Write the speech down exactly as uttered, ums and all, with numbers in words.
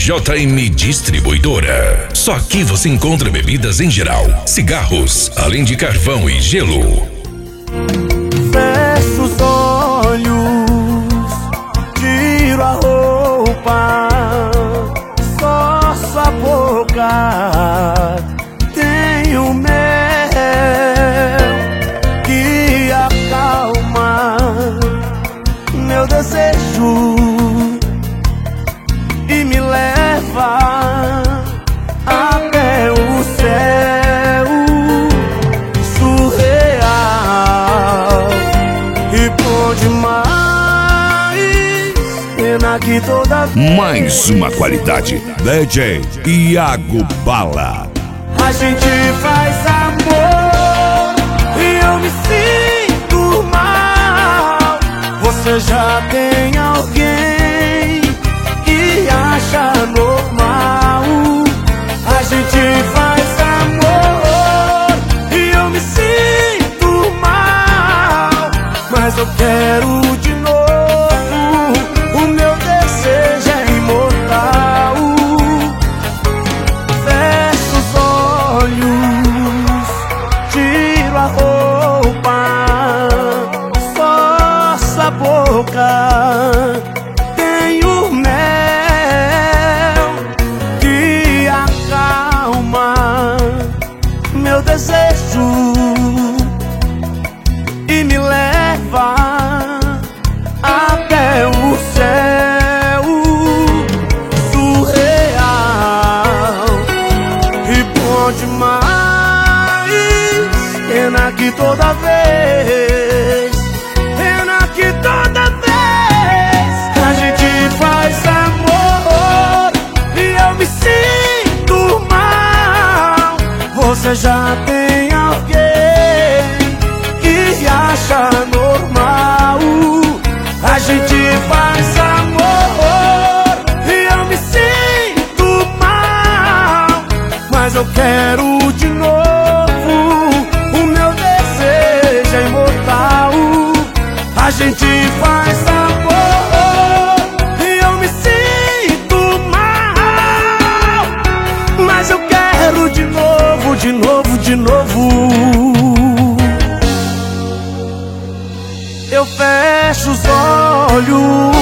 J M Distribuidora. Só aqui você encontra bebidas em geral, cigarros, além de carvão e gelo. Fecho os olhos, tiro a roupa, só sua boca tenho mel que acalma meu desejo e me leva até o céu surreal. E bom demais, pena que toda vez Mais uma qualidade. D J Iago Bala. a gente faz amor e eu me sinto mal. Você já tem alguém que acha normal. A gente faz amor e eu me sinto mal, mas eu quero de novo. O meu desejo é imortal. Fecho os olhos, tiro a roupa, só sua boca tenho mel que acalma meu desejo e me leva até o céu surreal. E bom demais, pena que toda vez, pena que toda vez a gente faz amor e eu me sinto mal. Você já tem alguém que acha normal. A gente faz amor e eu me sinto mal, mas eu quero de novo. O meu desejo é imortal. A gente faz amor e eu me sinto mal, mas eu quero de novo, de novo, de novo. Eu fecho os olhos,